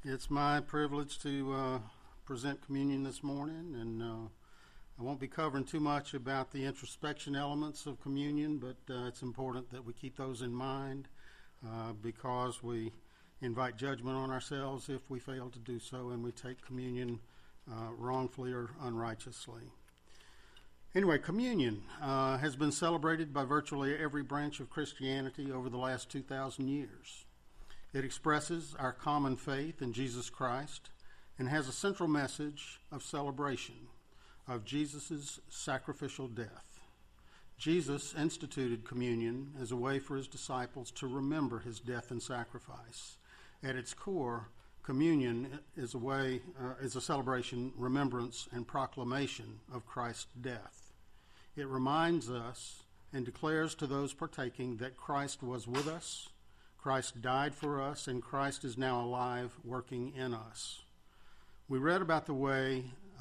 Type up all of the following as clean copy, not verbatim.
It's my privilege to present communion this morning, and I won't be covering too much about the introspection elements of communion, but it's important that we keep those in mind because we invite judgment on ourselves if we fail to do so, and we take communion wrongfully or unrighteously. Anyway, communion has been celebrated by virtually every branch of Christianity over the last 2,000 years. It expresses our common faith in Jesus Christ and has a central message of celebration of Jesus' sacrificial death. Jesus instituted communion as a way for his disciples to remember his death and sacrifice. At its core, communion is a celebration, remembrance, and proclamation of Christ's death. It reminds us and declares to those partaking that Christ was with us, Christ died for us, and Christ is now alive, working in us. We read about the way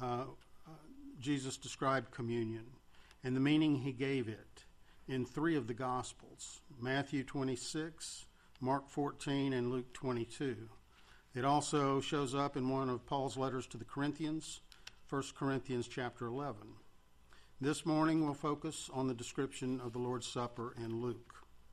Jesus described communion and the meaning he gave it in 3 of the Gospels, Matthew 26, Mark 14, and Luke 22. It also shows up in one of Paul's letters to the Corinthians, 1 Corinthians chapter 11. This morning we'll focus on the description of the Lord's Supper in Luke,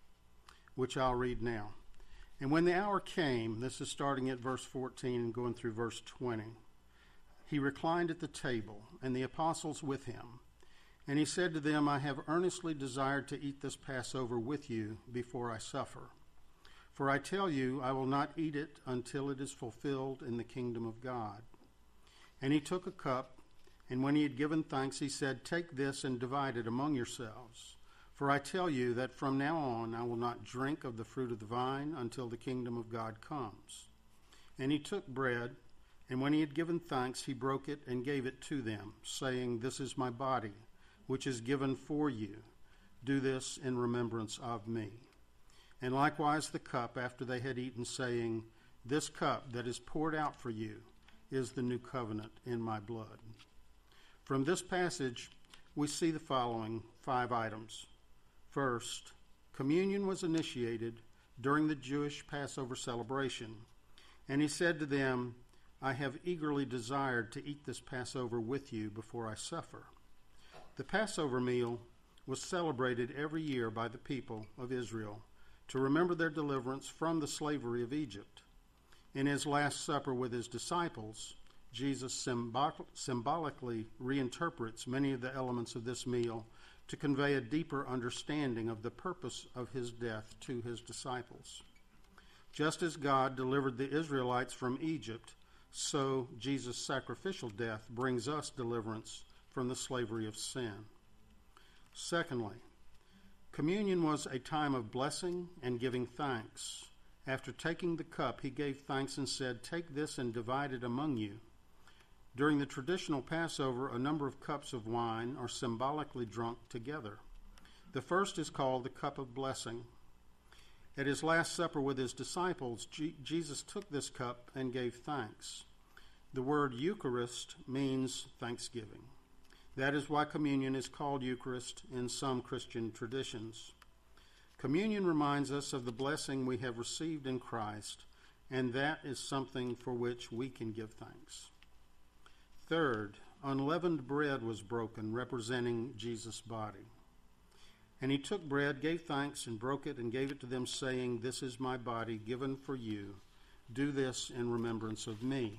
which I'll read now. And when the hour came, this is starting at verse 14 and going through verse 20, he reclined at the table, and the apostles with him. And he said to them, I have earnestly desired to eat this Passover with you before I suffer. For I tell you, I will not eat it until it is fulfilled in the kingdom of God. And he took a cup, and when he had given thanks, he said, Take this and divide it among yourselves. For I tell you that from now on I will not drink of the fruit of the vine until the kingdom of God comes. And he took bread, and when he had given thanks, he broke it and gave it to them, saying, This is my body, which is given for you. Do this in remembrance of me. And likewise the cup after they had eaten, saying, This cup that is poured out for you is the new covenant in my blood. From this passage, we see the following 5 items. First, communion was initiated during the Jewish Passover celebration, and he said to them, I have eagerly desired to eat this Passover with you before I suffer. The Passover meal was celebrated every year by the people of Israel to remember their deliverance from the slavery of Egypt. In his Last Supper with his disciples, Jesus symbolically reinterprets many of the elements of this meal to convey a deeper understanding of the purpose of his death to his disciples. Just as God delivered the Israelites from Egypt, so Jesus' sacrificial death brings us deliverance from the slavery of sin. Secondly, communion was a time of blessing and giving thanks. After taking the cup, he gave thanks and said, Take this and divide it among you. During the traditional Passover, a number of cups of wine are symbolically drunk together. The first is called the cup of blessing. At his Last Supper with his disciples, Jesus took this cup and gave thanks. The word Eucharist means thanksgiving. That is why communion is called Eucharist in some Christian traditions. Communion reminds us of the blessing we have received in Christ, and that is something for which we can give thanks. Third, unleavened bread was broken, representing Jesus' body. And he took bread, gave thanks, and broke it, and gave it to them, saying, This is my body given for you. Do this in remembrance of me.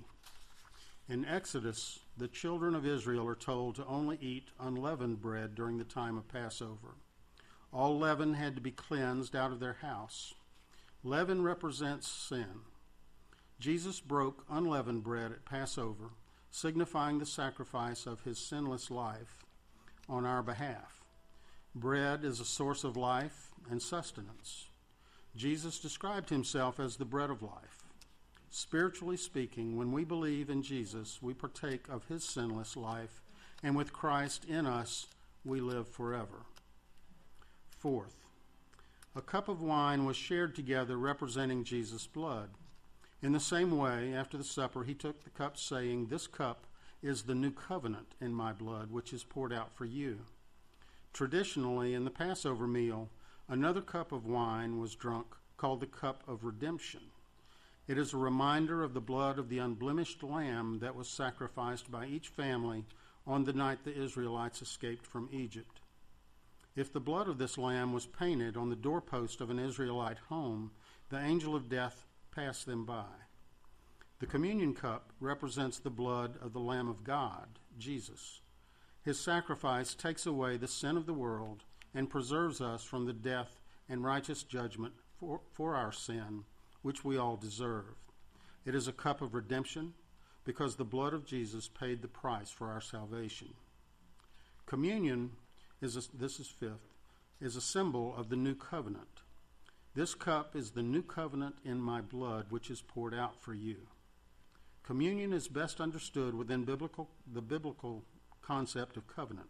In Exodus, the children of Israel are told to only eat unleavened bread during the time of Passover. All leaven had to be cleansed out of their house. Leaven represents sin. Jesus broke unleavened bread at Passover, signifying the sacrifice of his sinless life on our behalf. Bread is a source of life and sustenance. Jesus described himself as the bread of life. Spiritually speaking, when we believe in Jesus, we partake of his sinless life, and with Christ in us, we live forever. Fourth, a cup of wine was shared together representing Jesus' blood. In the same way, after the supper, he took the cup, saying, This cup is the new covenant in my blood, which is poured out for you. Traditionally, in the Passover meal, another cup of wine was drunk called the cup of redemption. It is a reminder of the blood of the unblemished lamb that was sacrificed by each family on the night the Israelites escaped from Egypt. If the blood of this lamb was painted on the doorpost of an Israelite home, the angel of death passed them by. The communion cup represents the blood of the Lamb of God, Jesus. His sacrifice takes away the sin of the world and preserves us from the death and righteous judgment for our sin, which we all deserve. It is a cup of redemption because the blood of Jesus paid the price for our salvation. Communion is a symbol of the new covenant. This cup is the new covenant in my blood, which is poured out for you. Communion is best understood within the biblical concept of covenant.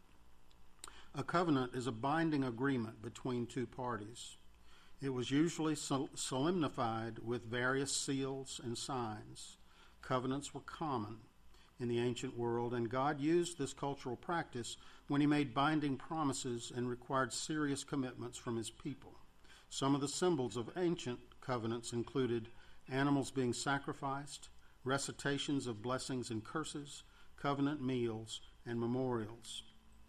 A covenant is a binding agreement between two parties. It was usually solemnified with various seals and signs. Covenants were common in the ancient world, and God used this cultural practice when he made binding promises and required serious commitments from his people. Some of the symbols of ancient covenants included animals being sacrificed, recitations of blessings and curses, covenant meals, and memorials.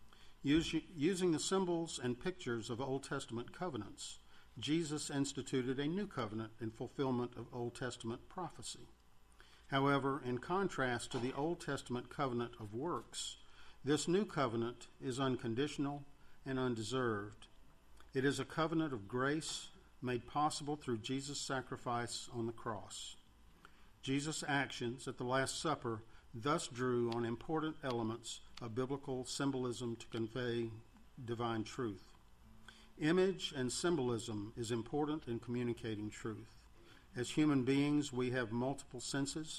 Using the symbols and pictures of Old Testament covenants, Jesus instituted a new covenant in fulfillment of Old Testament prophecy. However, in contrast to the Old Testament covenant of works, this new covenant is unconditional and undeserved. It is a covenant of grace made possible through Jesus' sacrifice on the cross. Jesus' actions at the Last Supper thus drew on important elements of biblical symbolism to convey divine truth. Image and symbolism is important in communicating truth. As human beings, we have multiple senses.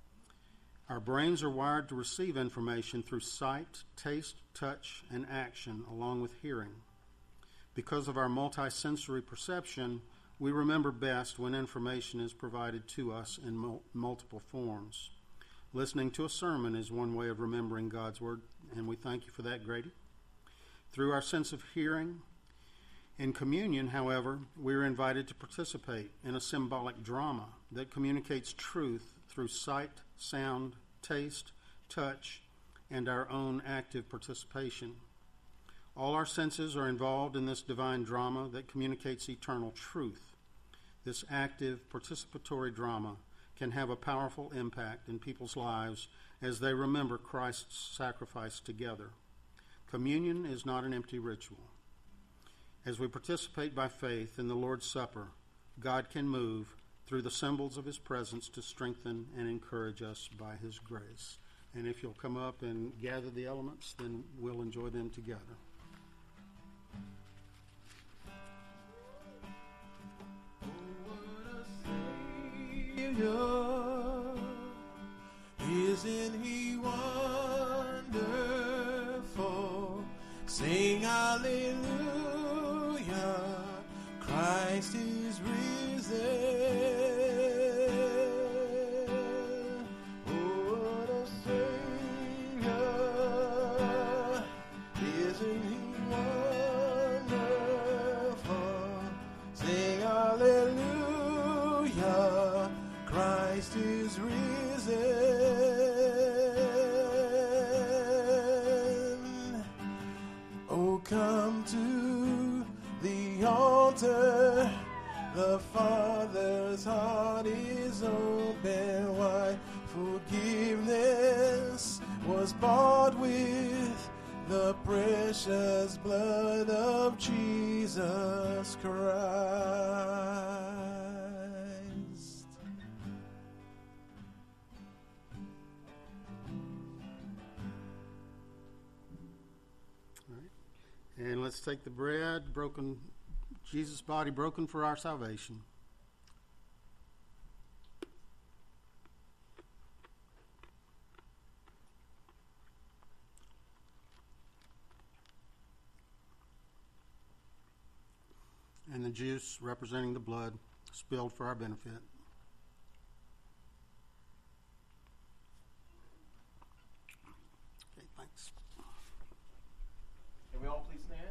Our brains are wired to receive information through sight, taste, touch, and action, along with hearing. Because of our multisensory perception, we remember best when information is provided to us in multiple forms. Listening to a sermon is one way of remembering God's Word, and we thank you for that, Grady. Through our sense of hearing, in communion, however, we are invited to participate in a symbolic drama that communicates truth through sight, sound, taste, touch, and our own active participation. All our senses are involved in this divine drama that communicates eternal truth. This active, participatory drama can have a powerful impact in people's lives as they remember Christ's sacrifice together. Communion is not an empty ritual. As we participate by faith in the Lord's Supper, God can move through the symbols of his presence to strengthen and encourage us by his grace. And if you'll come up and gather the elements, then we'll enjoy them together. Isn't he wonderful? Sing hallelujah, Christ is risen. Oh, what a Savior. Isn't he wonderful? Sing hallelujah, Christ is risen. Oh, come to the altar. The Father's heart is open wide. Forgiveness was bought with the precious blood of Jesus Christ. And let's take the bread, broken, Jesus' body broken for our salvation. And the juice representing the blood spilled for our benefit. Okay, thanks. Can we all please stand?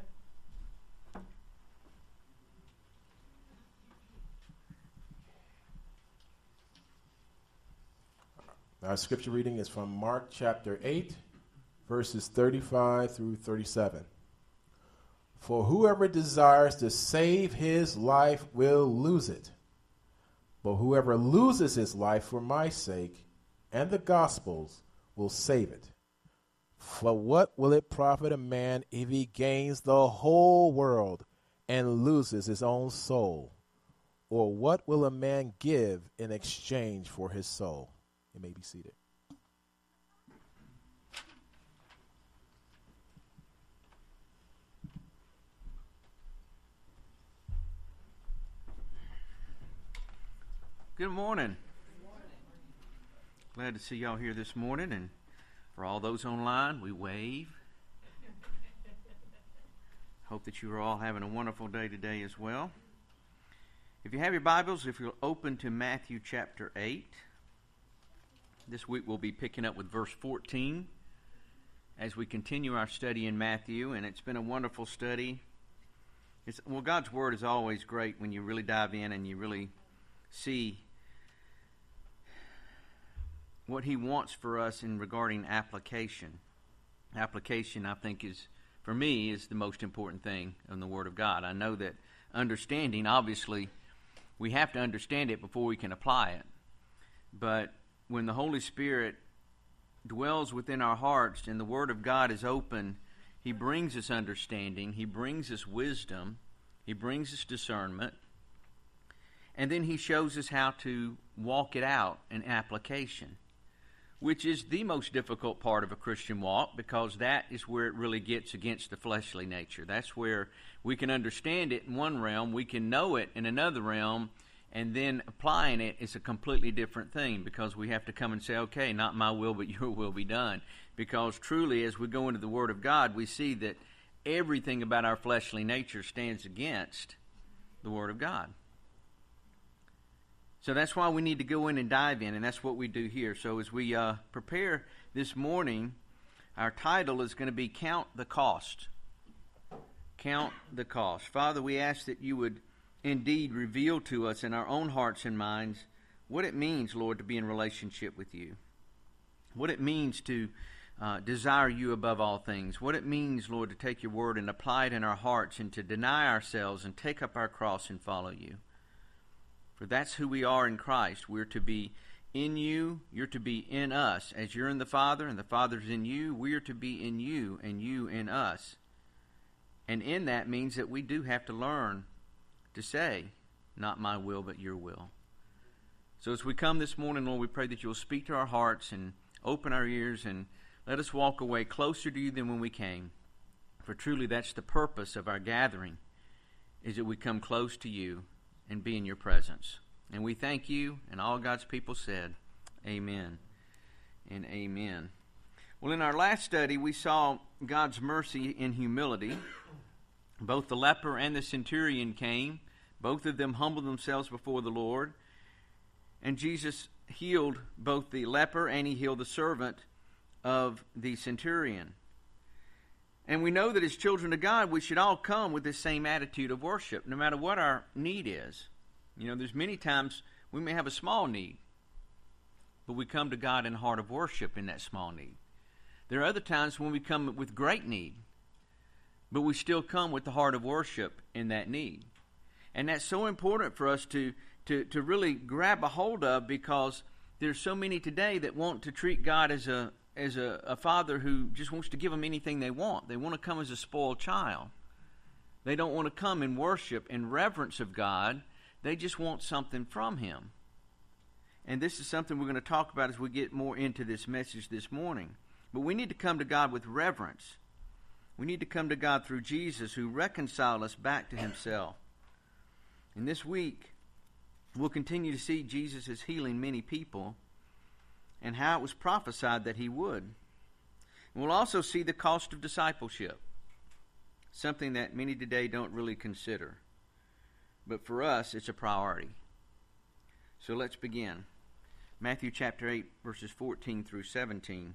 Our scripture reading is from Mark chapter 8, verses 35 through 37. For whoever desires to save his life will lose it. But whoever loses his life for my sake and the gospel's will save it. For what will it profit a man if he gains the whole world and loses his own soul? Or what will a man give in exchange for his soul? You may be seated. Good morning. Glad to see y'all here this morning, and for all those online, we wave. Hope that you are all having a wonderful day today as well. If you have your Bibles, if you'll open to Matthew chapter 8. This week we'll be picking up with verse 14 as we continue our study in Matthew, and it's been a wonderful study. God's Word is always great when you really dive in and you really see what He wants for us in regarding application. Application, I think, for me, is the most important thing in the Word of God. I know that understanding, obviously, we have to understand it before we can apply it. But when the Holy Spirit dwells within our hearts and the Word of God is open, He brings us understanding, He brings us wisdom, He brings us discernment, and then He shows us how to walk it out in application, which is the most difficult part of a Christian walk, because that is where it really gets against the fleshly nature. That's where we can understand it in one realm, we can know it in another realm, and then applying it is a completely different thing, because we have to come and say, okay, not my will, but your will be done. Because truly, as we go into the Word of God, we see that everything about our fleshly nature stands against the Word of God. So that's why we need to go in and dive in, and that's what we do here. So as we prepare this morning, our title is going to be Count the Cost. Count the cost. Father, we ask that you would indeed reveal to us in our own hearts and minds what it means, Lord, to be in relationship with you. What it means to desire you above all things. What it means, Lord, to take your word and apply it in our hearts and to deny ourselves and take up our cross and follow you. For that's who we are in Christ. We're to be in you, you're to be in us. As you're in the Father and the Father's in you, we're to be in you and you in us. And in that means that we do have to learn to say, not my will, but your will. So as we come this morning, Lord, we pray that you'll speak to our hearts and open our ears and let us walk away closer to you than when we came. For truly that's the purpose of our gathering, is that we come close to you and be in your presence. And we thank you, and all God's people said, amen and amen. Well, in our last study, we saw God's mercy in humility. Both the leper and the centurion came. Both of them humbled themselves before the Lord. And Jesus healed both the leper and he healed the servant of the centurion. And we know that as children of God, we should all come with this same attitude of worship, no matter what our need is. You know, there's many times we may have a small need, but we come to God in a heart of worship in that small need. There are other times when we come with great need, but we still come with the heart of worship in that need. And that's so important for us to really grab a hold of, because there's so many today that want to treat God as a father who just wants to give them anything they want. They want to come as a spoiled child. They don't want to come in worship and reverence of God. They just want something from Him. And this is something we're going to talk about as we get more into this message this morning. But we need to come to God with reverence. We need to come to God through Jesus, who reconciled us back to Himself. And this week, we'll continue to see Jesus is healing many people, and how it was prophesied that He would. And we'll also see the cost of discipleship, something that many today don't really consider. But for us, it's a priority. So let's begin. Matthew chapter 8, verses 14 through 17.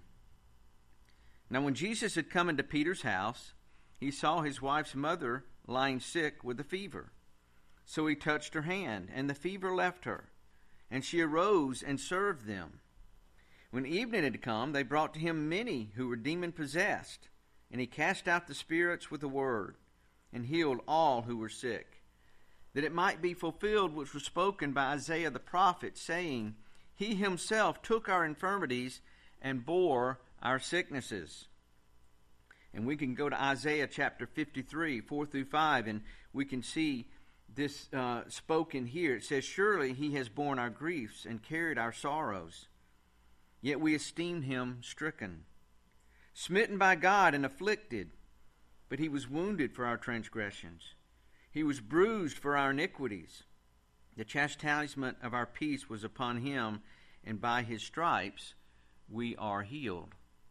Now when Jesus had come into Peter's house, he saw his wife's mother lying sick with a fever. So he touched her hand, and the fever left her, and she arose and served them. When evening had come, they brought to him many who were demon-possessed, and he cast out the spirits with a word, and healed all who were sick, that it might be fulfilled which was spoken by Isaiah the prophet, saying, He himself took our infirmities and bore our sicknesses. And we can go to Isaiah chapter 53, 4 through 5, and we can see this spoken here. It says, Surely he has borne our griefs and carried our sorrows. Yet we esteemed him stricken, smitten by God and afflicted. But he was wounded for our transgressions. He was bruised for our iniquities. The chastisement of our peace was upon him, and by his stripes we are healed.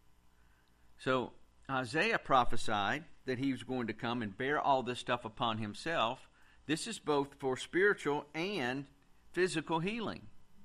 So Isaiah prophesied that he was going to come and bear all this stuff upon himself. This is both for spiritual and physical healing.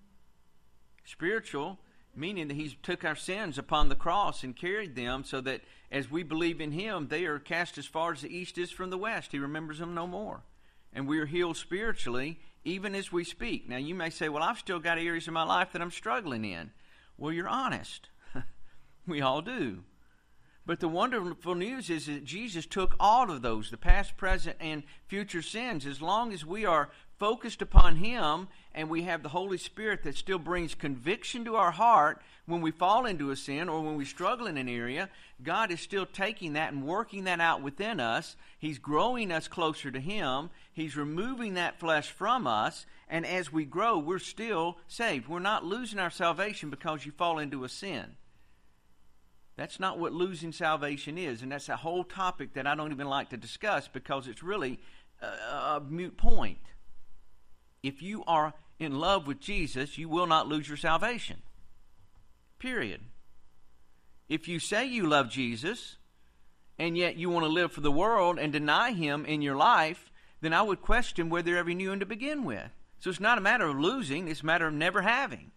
Spiritual, meaning that he took our sins upon the cross and carried them so that as we believe in him, they are cast as far as the east is from the west. He remembers them no more. And we are healed spiritually even as we speak. Now you may say, well, I've still got areas of my life that I'm struggling in. Well, you're honest. We all do. But the wonderful news is that Jesus took all of those, the past, present, and future sins, as long as we are focused upon him and we have the Holy Spirit that still brings conviction to our heart when we fall into a sin or when we struggle in an area. God is still taking that and working that out within us. He's growing us closer to him. He's removing that flesh from us. And as we grow, we're still saved. We're not losing our salvation because you fall into a sin. That's not what losing salvation is, and that's a whole topic that I don't even like to discuss because it's really a moot point. If you are in love with Jesus, you will not lose your salvation. Period. If you say you love Jesus, and yet you want to live for the world and deny him in your life, then I would question whether you ever knew him to begin with. So it's not a matter of losing, it's a matter of never having.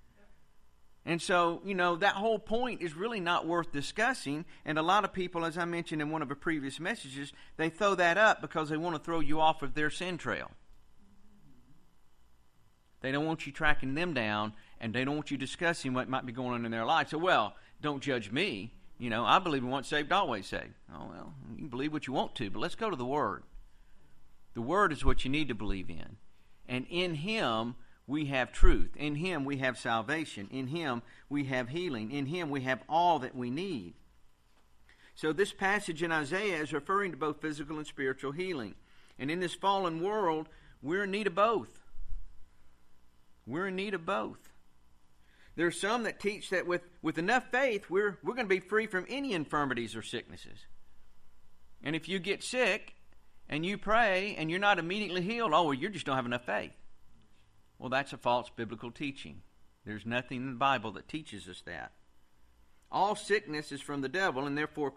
And so, that whole point is really not worth discussing. And a lot of people, as I mentioned in one of the previous messages, they throw that up because they want to throw you off of their sin trail. They don't want you tracking them down, and they don't want you discussing what might be going on in their life. So, well, don't judge me. I believe in once saved, always saved. Oh, well, you can believe what you want to, but let's go to the Word. The Word is what you need to believe in. And in him, we have truth. In him we have salvation. In him we have healing. In him we have all that we need. So this passage in Isaiah is referring to both physical and spiritual healing. And in this fallen world, we're in need of both. We're in need of both. There are some that teach that with enough faith, we're going to be free from any infirmities or sicknesses. And if you get sick and you pray and you're not immediately healed, oh, well, you just don't have enough faith. Well, that's a false biblical teaching. There's nothing in the Bible that teaches us that. All sickness is from the devil, and therefore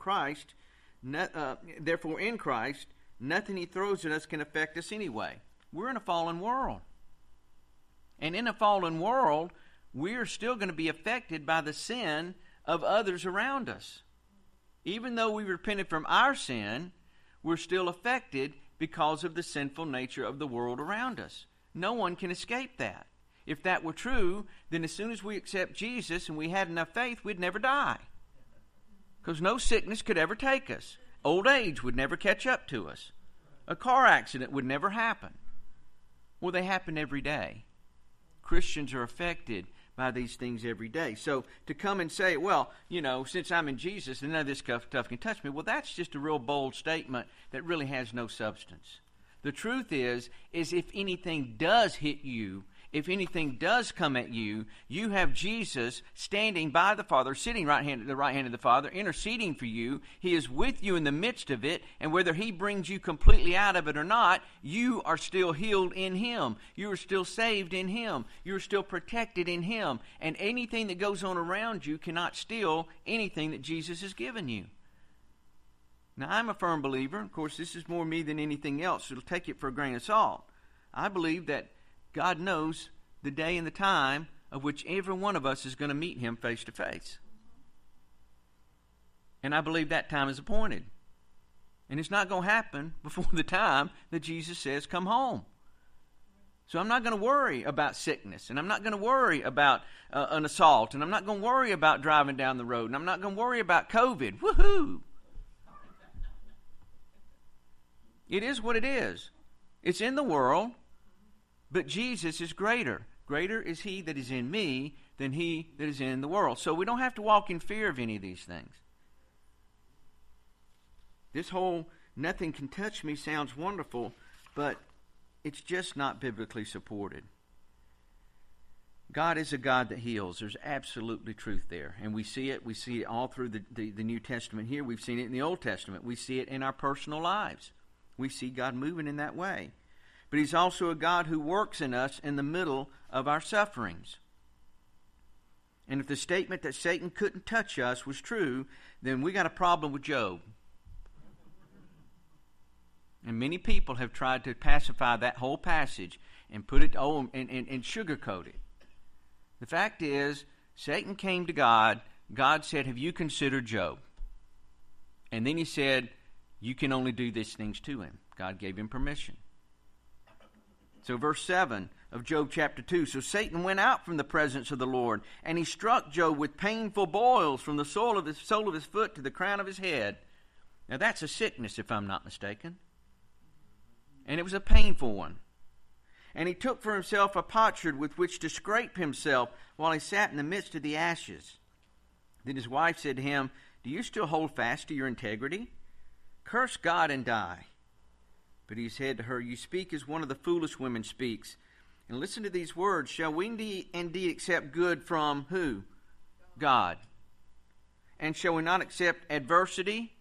in Christ, nothing he throws at us can affect us anyway. We're in a fallen world. And in a fallen world, we're still going to be affected by the sin of others around us. Even though we repented from our sin, we're still affected because of the sinful nature of the world around us. No one can escape that. If that were true, then as soon as we accept Jesus and we had enough faith, we'd never die. Because no sickness could ever take us. Old age would never catch up to us. A car accident would never happen. Well, they happen every day. Christians are affected by these things every day. So to come and say, well, since I'm in Jesus, then none of this stuff can touch me, well, that's just a real bold statement that really has no substance. The truth is if anything does hit you, if anything does come at you, you have Jesus standing by the Father, sitting at the right hand of the Father, interceding for you. He is with you in the midst of it, and whether he brings you completely out of it or not, you are still healed in him. You are still saved in him. You are still protected in him. And anything that goes on around you cannot steal anything that Jesus has given you. Now, I'm a firm believer. Of course, this is more me than anything else, so take it for a grain of salt. I believe that God knows the day and the time of which every one of us is going to meet him face to face. And I believe that time is appointed. And it's not going to happen before the time that Jesus says, come home. So I'm not going to worry about sickness, and I'm not going to worry about an assault, and I'm not going to worry about driving down the road, and I'm not going to worry about COVID. Woohoo! It is what it is. It's in the world, but Jesus is greater. Greater is he that is in me than he that is in the world. So we don't have to walk in fear of any of these things. This whole nothing can touch me sounds wonderful, but it's just not biblically supported. God is a God that heals. There's absolutely truth there. And we see it. We see it all through the New Testament here. We've seen it in the Old Testament. We see it in our personal lives. We see God moving in that way. But he's also a God who works in us in the middle of our sufferings. And if the statement that Satan couldn't touch us was true, then we got a problem with Job. And many people have tried to pacify that whole passage and put it and sugarcoat it. The fact is, Satan came to God. God said, have you considered Job? And then he said, you can only do these things to him. God gave him permission. So verse 7 of Job chapter 2. So Satan went out from the presence of the Lord, and he struck Job with painful boils from the sole of his foot to the crown of his head. Now that's a sickness, if I'm not mistaken. And it was a painful one. And he took for himself a potsherd with which to scrape himself while he sat in the midst of the ashes. Then his wife said to him, do you still hold fast to your integrity? Curse God and die. But he said to her, you speak as one of the foolish women speaks. And listen to these words. Shall we indeed accept good from who? God. And shall we not accept adversity?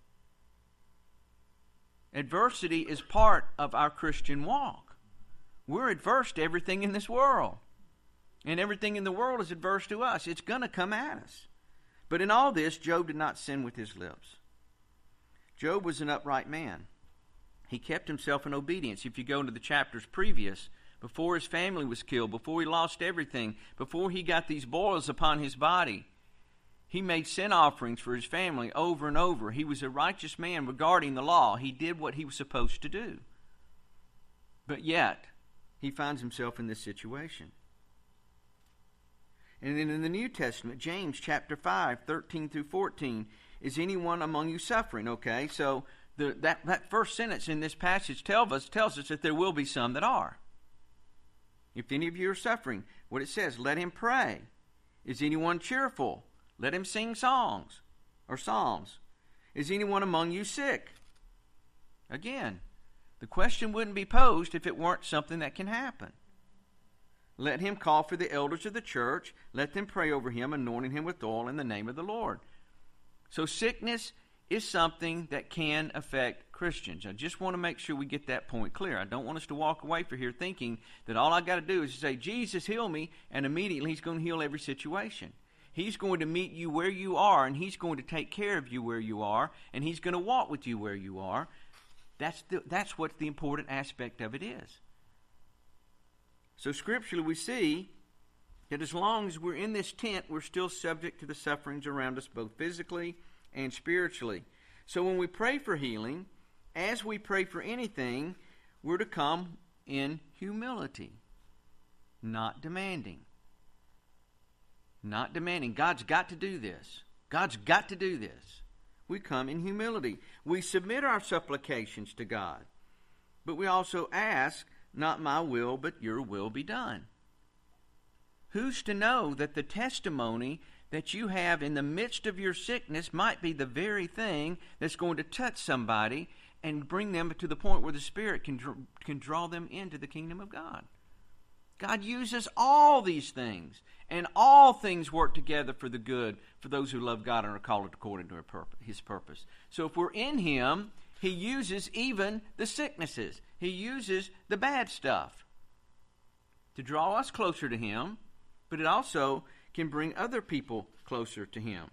Adversity is part of our Christian walk. We're adverse to everything in this world. And everything in the world is adverse to us. It's going to come at us. But in all this, Job did not sin with his lips. Job was an upright man. He kept himself in obedience. If you go into the chapters previous, before his family was killed, before he lost everything, before he got these boils upon his body, he made sin offerings for his family over and over. He was a righteous man regarding the law. He did what he was supposed to do. But yet, he finds himself in this situation. And then in the New Testament, James chapter 5, 13 through 14, is anyone among you suffering? Okay, so that first sentence in this passage tells us that there will be some that are. If any of you are suffering, what it says, let him pray. Is anyone cheerful? Let him sing songs or psalms. Is anyone among you sick? Again, the question wouldn't be posed if it weren't something that can happen. Let him call for the elders of the church. Let them pray over him, anointing him with oil in the name of the Lord. So sickness is something that can affect Christians. I just want to make sure we get that point clear. I don't want us to walk away from here thinking that all I got to do is say, Jesus, heal me, and immediately he's going to heal every situation. He's going to meet you where you are, and he's going to take care of you where you are, and he's going to walk with you where you are. That's what the important aspect of it is. So scripturally we see that as long as we're in this tent, we're still subject to the sufferings around us, both physically and spiritually. So when we pray for healing, as we pray for anything, we're to come in humility, not demanding. Not demanding. God's got to do this. God's got to do this. We come in humility. We submit our supplications to God. But we also ask, not my will, but your will be done. Who's to know that the testimony that you have in the midst of your sickness might be the very thing that's going to touch somebody and bring them to the point where the Spirit can draw them into the kingdom of God? God uses all these things, and all things work together for the good for those who love God and are called according to his purpose. So if we're in him, he uses even the sicknesses. He uses the bad stuff to draw us closer to him, but it also can bring other people closer to him.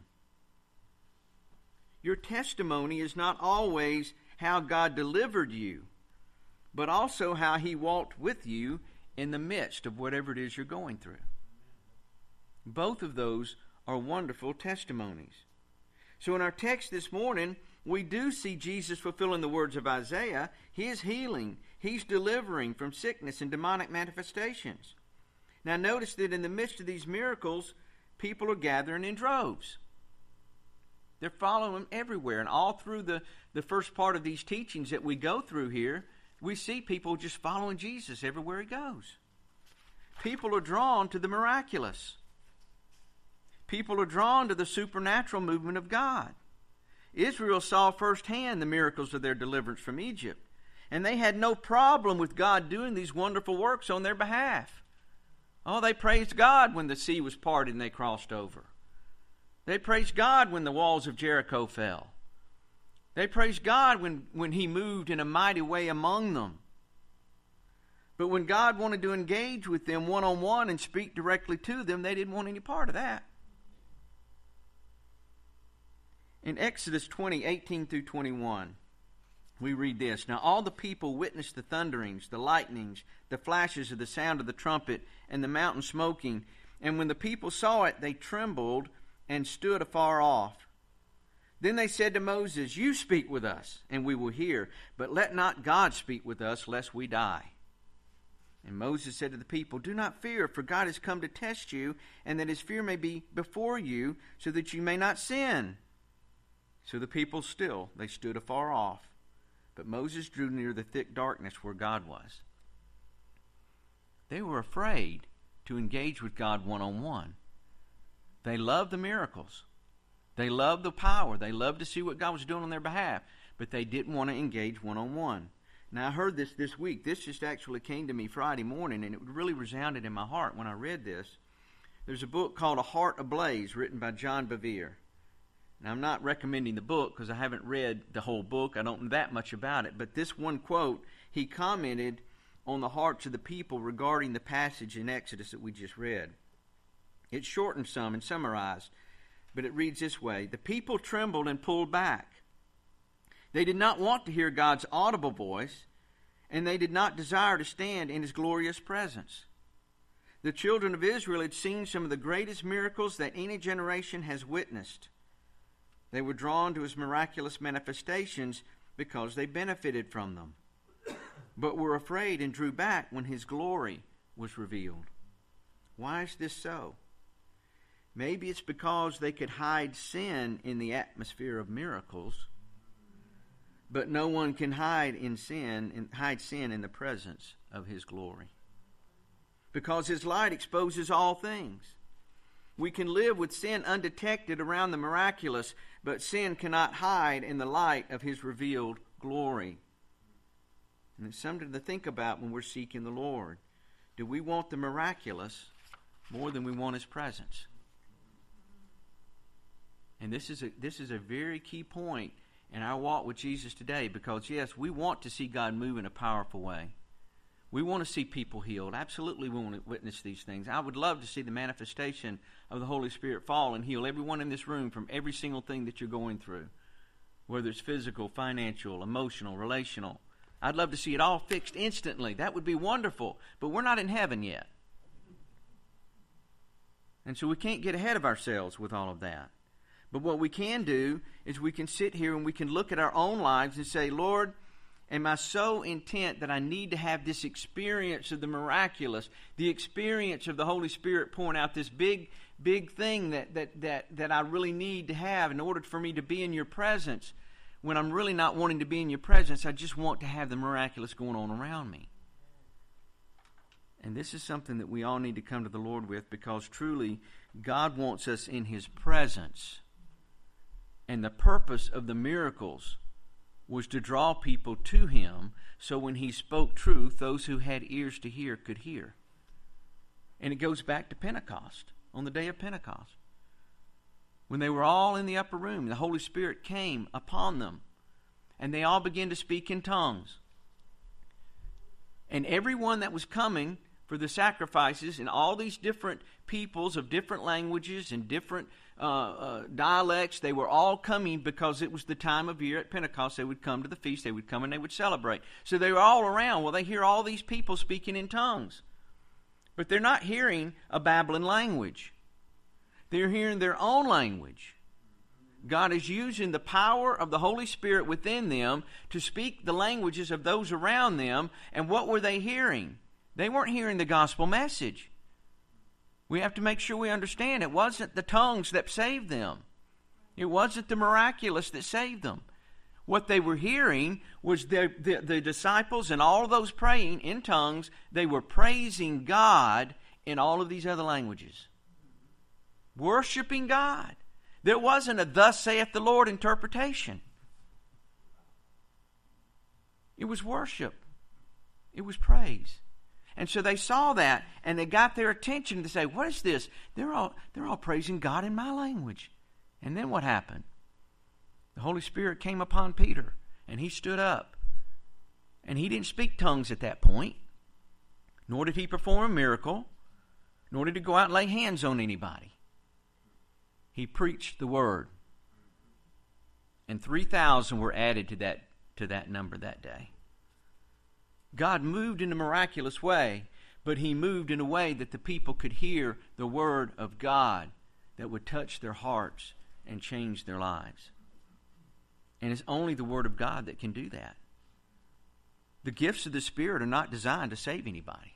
Your testimony is not always how God delivered you, but also how he walked with you in the midst of whatever it is you're going through. Both of those are wonderful testimonies. So in our text this morning, we do see Jesus fulfilling the words of Isaiah. His healing, He's delivering from sickness and demonic manifestations. Now notice that in the midst of these miracles, people are gathering in droves. They're following him everywhere. And all through the first part of these teachings that we go through here, we see people just following Jesus everywhere he goes. People are drawn to the miraculous. People are drawn to the supernatural movement of God. Israel saw firsthand the miracles of their deliverance from Egypt. And they had no problem with God doing these wonderful works on their behalf. Oh, they praised God when the sea was parted and they crossed over. They praised God when the walls of Jericho fell. They praised God when he moved in a mighty way among them. But when God wanted to engage with them one-on-one and speak directly to them, they didn't want any part of that. In Exodus 20, 18 through 21, we read this. Now all the people witnessed the thunderings, the lightnings, the flashes of the sound of the trumpet, and the mountain smoking. And when the people saw it, they trembled and stood afar off. Then they said to Moses, "You speak with us, and we will hear, but let not God speak with us, lest we die." And Moses said to the people, "Do not fear, for God has come to test you, and that his fear may be before you, so that you may not sin." So the people they stood afar off. But Moses drew near the thick darkness where God was. They were afraid to engage with God one-on-one. They loved the miracles. They loved the power. They loved to see what God was doing on their behalf. But they didn't want to engage one-on-one. Now, I heard this week. This just actually came to me Friday morning, and it really resounded in my heart when I read this. There's a book called A Heart Ablaze, written by John Bevere. Now, I'm not recommending the book because I haven't read the whole book. I don't know that much about it. But this one quote, he commented on the hearts of the people regarding the passage in Exodus that we just read. It's shortened some and summarized, but it reads this way. The people trembled and pulled back. They did not want to hear God's audible voice, and they did not desire to stand in his glorious presence. The children of Israel had seen some of the greatest miracles that any generation has witnessed. They were drawn to his miraculous manifestations because they benefited from them, but were afraid and drew back when his glory was revealed. Why is this so? Maybe it's because they could hide sin in the atmosphere of miracles, but no one can hide sin in the presence of his glory. Because his light exposes all things. We can live with sin undetected around the miraculous, but sin cannot hide in the light of his revealed glory. And it's something to think about when we're seeking the Lord. Do we want the miraculous more than we want his presence? And this is a very key point in our walk with Jesus today, because yes, we want to see God move in a powerful way. We want to see people healed. Absolutely, we want to witness these things. I would love to see the manifestation of the Holy Spirit fall and heal everyone in this room from every single thing that you're going through, whether it's physical, financial, emotional, relational. I'd love to see it all fixed instantly. That would be wonderful, but we're not in heaven yet. And so we can't get ahead of ourselves with all of that. But what we can do is we can sit here and we can look at our own lives and say, Lord, am I so intent that I need to have this experience of the miraculous, the experience of the Holy Spirit pouring out this big thing that I really need to have in order for me to be in your presence, when I'm really not wanting to be in your presence? I just want to have the miraculous going on around me. And this is something that we all need to come to the Lord with, because truly God wants us in his presence. And the purpose of the miracles was to draw people to him, so when he spoke truth, those who had ears to hear could hear. And it goes back to Pentecost, on the day of Pentecost. When they were all in the upper room, the Holy Spirit came upon them, and they all began to speak in tongues. And everyone that was coming for the sacrifices, and all these different peoples of different languages and different dialects, they were all coming because it was the time of year at Pentecost. They would come to the feast, they would come and they would celebrate. So they were all around. Well, they hear all these people speaking in tongues. But they're not hearing a babbling language. They're hearing their own language. God is using the power of the Holy Spirit within them to speak the languages of those around them. And what were they hearing? They weren't hearing the gospel message. We have to make sure we understand it wasn't the tongues that saved them. It wasn't the miraculous that saved them. What they were hearing was the disciples and all of those praying in tongues. They were praising God in all of these other languages. Worshiping God. There wasn't a thus saith the Lord interpretation. It was worship. It was praise. And so they saw that and they got their attention to say, what is this? They're all praising God in my language. And then what happened? The Holy Spirit came upon Peter and he stood up. And he didn't speak tongues at that point. Nor did he perform a miracle. Nor did he go out and lay hands on anybody. He preached the word. And 3,000 were added to that number that day. God moved in a miraculous way, but he moved in a way that the people could hear the word of God that would touch their hearts and change their lives. And it's only the word of God that can do that. The gifts of the Spirit are not designed to save anybody.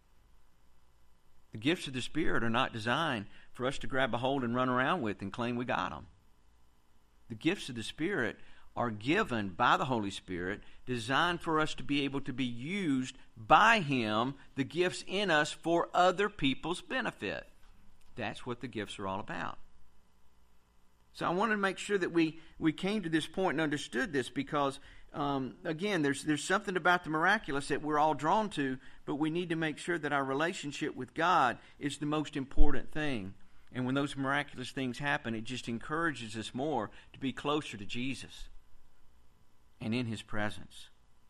The gifts of the Spirit are not designed for us to grab a hold and run around with and claim we got them. The gifts of the Spirit are given by the Holy Spirit, designed for us to be able to be used by Him, the gifts in us for other people's benefit. That's what the gifts are all about. So I wanted to make sure that we came to this point and understood this because, again, there's something about the miraculous that we're all drawn to, but we need to make sure that our relationship with God is the most important thing. And when those miraculous things happen, it just encourages us more to be closer to Jesus and in His presence.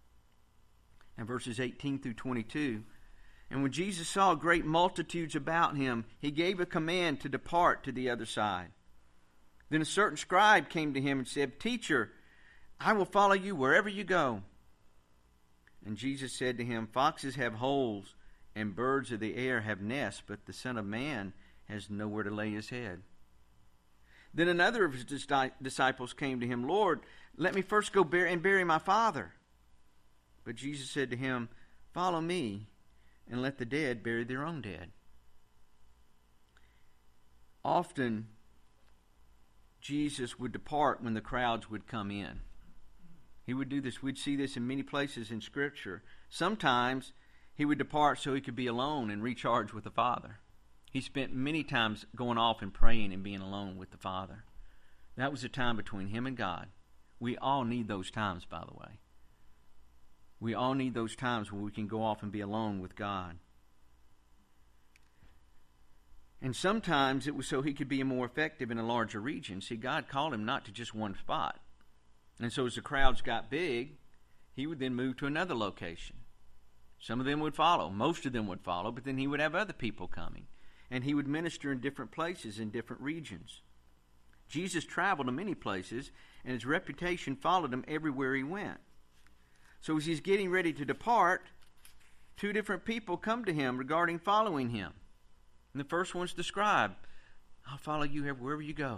And verses 18 through 22, and when Jesus saw great multitudes about Him, He gave a command to depart to the other side. Then a certain scribe came to Him and said, Teacher, I will follow you wherever you go. And Jesus said to him, Foxes have holes, and birds of the air have nests, but the Son of Man has nowhere to lay His head. Then another of His disciples came to Him, Lord, let me first go bury my father. But Jesus said to him, Follow me, and let the dead bury their own dead. Often, Jesus would depart when the crowds would come in. He would do this. We'd see this in many places in Scripture. Sometimes He would depart so He could be alone and recharge with the Father. He spent many times going off and praying and being alone with the Father. That was a time between Him and God. We all need those times, by the way. We all need those times where we can go off and be alone with God. And sometimes it was so He could be more effective in a larger region. See, God called Him not to just one spot. And so as the crowds got big, He would then move to another location. Some of them would follow. Most of them would follow, but then He would have other people coming. And He would minister in different places, in different regions. Jesus traveled to many places, and His reputation followed Him everywhere He went. So as He's getting ready to depart, two different people come to Him regarding following Him. And the first one's the scribe. I'll follow you wherever you go.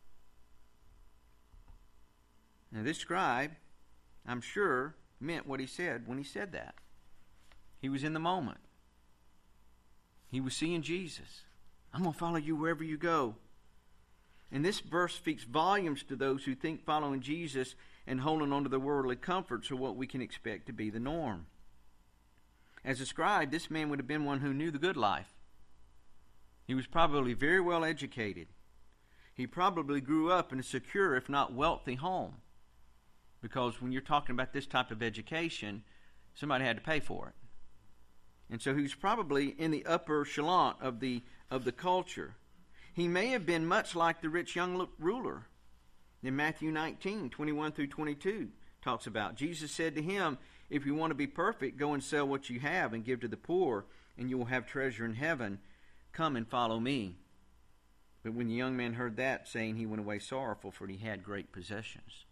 Now this scribe, I'm sure, meant what he said when he said that. He was in the moment. He was seeing Jesus. I'm going to follow you wherever you go. And this verse speaks volumes to those who think following Jesus and holding on to the worldly comforts are what we can expect to be the norm. As a scribe, this man would have been one who knew the good life. He was probably very well educated. He probably grew up in a secure, if not wealthy, home. Because when you're talking about this type of education, somebody had to pay for it. And so he was probably in the upper echelon of the culture. He may have been much like the rich young ruler. In Matthew 19, 21 through 22, talks about, Jesus said to him, if you want to be perfect, go and sell what you have and give to the poor, and you will have treasure in heaven. Come and follow me. But when the young man heard that saying, he went away sorrowful, for he had great possessions.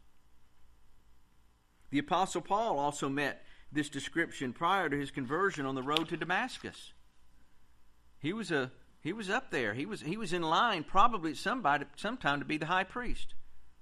The Apostle Paul also met this description prior to his conversion on the road to Damascus. He was up there. He was in line probably sometime to be the high priest.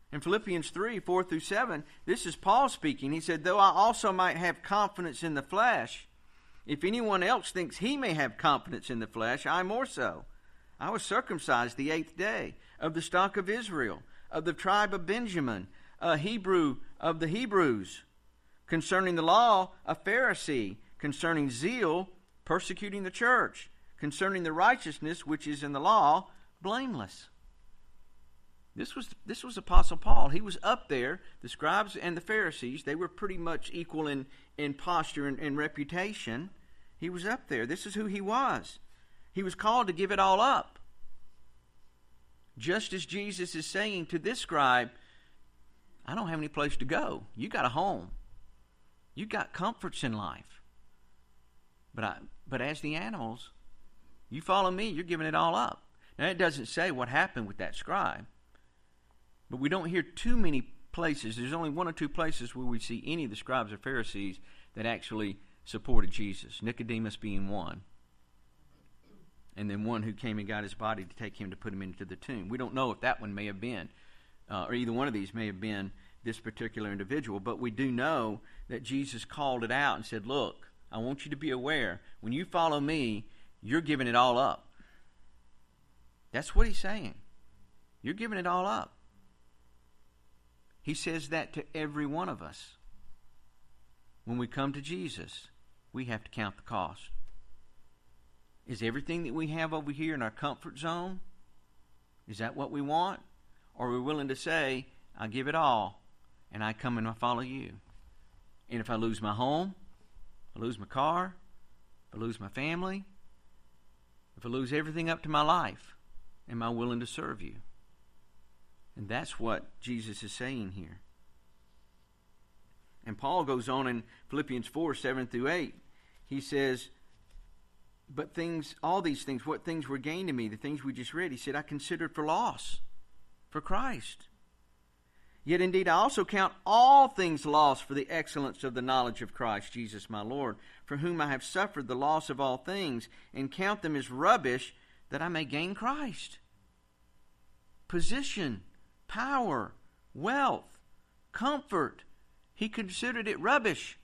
In Philippians 3, 4 through 7, this is Paul speaking. He said, though I also might have confidence in the flesh, if anyone else thinks he may have confidence in the flesh, I more so. I was circumcised the 8th day, of the stock of Israel, of the tribe of Benjamin, a Hebrew of the Hebrews. Concerning the law, a Pharisee. Concerning zeal, persecuting the church. Concerning the righteousness which is in the law, blameless. This was Apostle Paul. He was up there. The scribes and the Pharisees, they were pretty much equal in posture and reputation. He was up there. This is who he was. He was called to give it all up. Just as Jesus is saying to this scribe, I don't have any place to go. You got a home. You got comforts in life. But as the animals, you follow me, you're giving it all up. Now, it doesn't say what happened with that scribe. But we don't hear too many places. There's only one or two places where we see any of the scribes or Pharisees that actually supported Jesus. Nicodemus being one. And then one who came and got his body to take him to put him into the tomb. We don't know if that one may have been, or either one of these may have been this particular individual. But we do know that Jesus called it out and said, look, I want you to be aware. When you follow me, you're giving it all up. That's what he's saying. You're giving it all up. He says that to every one of us. When we come to Jesus, we have to count the cost. Is everything that we have over here in our comfort zone, is that what we want? Or are we willing to say, I give it all, and I come and I follow you? And if I lose my home, if I lose my car, if I lose my family, if I lose everything up to my life, am I willing to serve you? And that's what Jesus is saying here. And Paul goes on in Philippians 4, 7 through 8. He says, but all these things, what things were gained to me, the things we just read, he said, I considered for loss for Christ. Yet indeed I also count all things lost for the excellence of the knowledge of Christ Jesus my Lord, for whom I have suffered the loss of all things, and count them as rubbish, that I may gain Christ. Position, power, wealth, comfort, he considered it rubbish.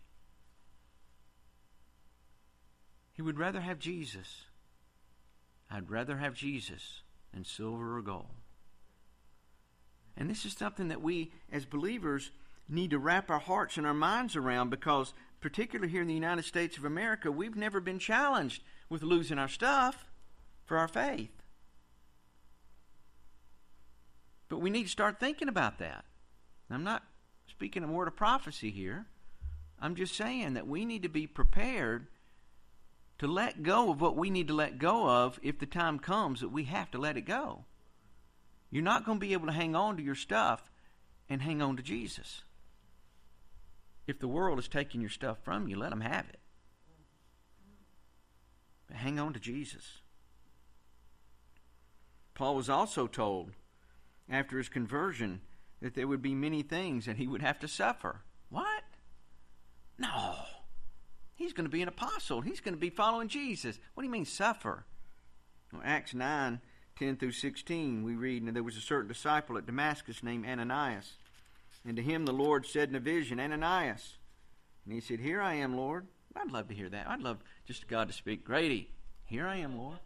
He would rather have Jesus. I'd rather have Jesus than silver or gold. And this is something that we, as believers, need to wrap our hearts and our minds around, because particularly here in the United States of America, we've never been challenged with losing our stuff for our faith. But we need to start thinking about that. I'm not speaking a word of prophecy here. I'm just saying that we need to be prepared to let go of what we need to let go of if the time comes that we have to let it go. You're not going to be able to hang on to your stuff and hang on to Jesus. If the world is taking your stuff from you, let them have it. But hang on to Jesus. Paul was also told after his conversion that there would be many things that he would have to suffer. What? No. He's going to be an apostle. He's going to be following Jesus. What do you mean suffer? Well, Acts 9, 10 through 16, we read, and there was a certain disciple at Damascus named Ananias. And to him the Lord said in a vision, Ananias. And he said, here I am, Lord. I'd love to hear that. I'd love just God to speak. Grady, here I am, Lord.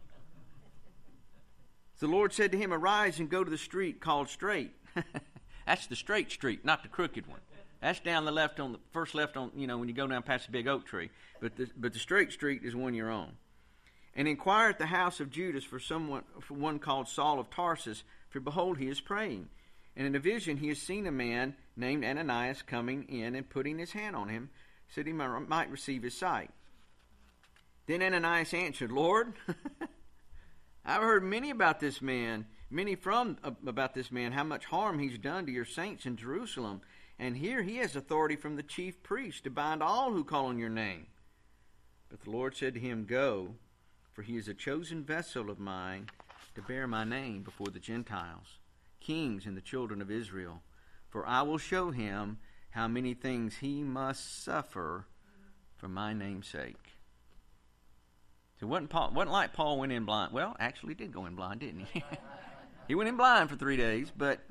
The Lord said to him, arise and go to the street called Straight. That's the straight street, not the crooked one. That's down the left on the first left on, when you go down past the big oak tree. But the straight street is one you're on. And inquire at the house of Judas for one called Saul of Tarsus, for behold, he is praying. And in a vision he has seen a man named Ananias coming in and putting his hand on him, so that he might receive his sight. Then Ananias answered, Lord, I've heard many about this man, about this man, how much harm he's done to your saints in Jerusalem. And here he has authority from the chief priest to bind all who call on your name. But the Lord said to him, go, for he is a chosen vessel of mine to bear my name before the Gentiles, kings and the children of Israel. For I will show him how many things he must suffer for my name's sake. So it wasn't like Paul went in blind. Well, actually he did go in blind, didn't he? He went in blind for 3 days, but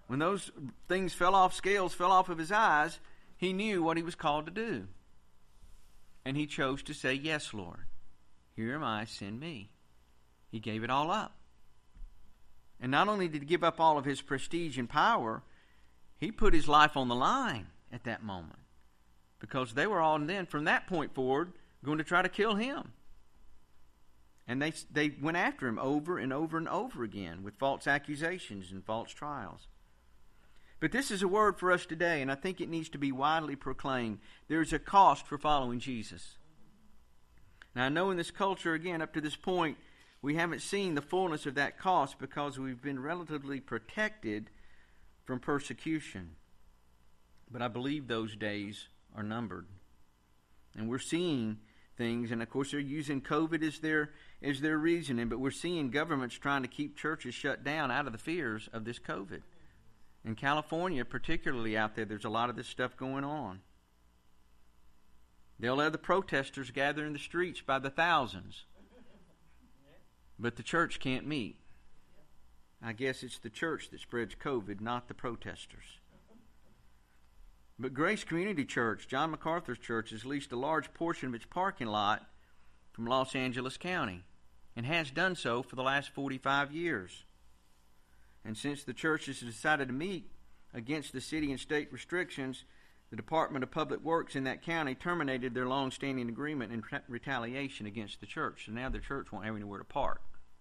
When those things fell off, scales fell off of his eyes, he knew what he was called to do. And he chose to say, yes, Lord, here am I, send me. He gave it all up. And not only did he give up all of his prestige and power, he put his life on the line at that moment. Because they were all then, from that point forward, going to try to kill him. And they went after him over and over and over again with false accusations and false trials. But this is a word for us today, and I think it needs to be widely proclaimed. There's a cost for following Jesus. Now, I know in this culture, again, up to this point, we haven't seen the fullness of that cost because we've been relatively protected from persecution. But I believe those days are numbered. And we're seeing things, and of course they're using COVID as their reasoning, but we're seeing governments trying to keep churches shut down out of the fears of this COVID. In California, particularly out there's a lot of this stuff going on. They'll let the protesters gather in the streets by the thousands. But the church can't meet. I guess it's the church that spreads COVID, not the protesters. But Grace Community Church, John MacArthur's church, has leased a large portion of its parking lot from Los Angeles County and has done so for the last 45 years. And since the church has decided to meet against the city and state restrictions, the Department of Public Works in that county terminated their long-standing agreement in retaliation against the church. So now the church won't have anywhere to park.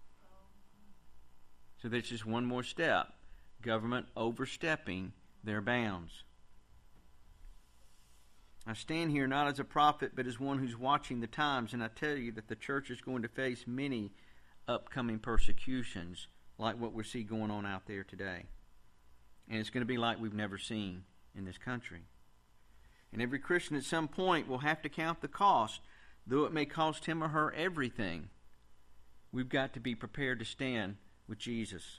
So that's just one more step. Government overstepping their bounds. I stand here not as a prophet, but as one who's watching the times, and I tell you that the church is going to face many upcoming persecutions like what we see going on out there today. And it's going to be like we've never seen in this country. And every Christian at some point will have to count the cost, though it may cost him or her everything. We've got to be prepared to stand with Jesus.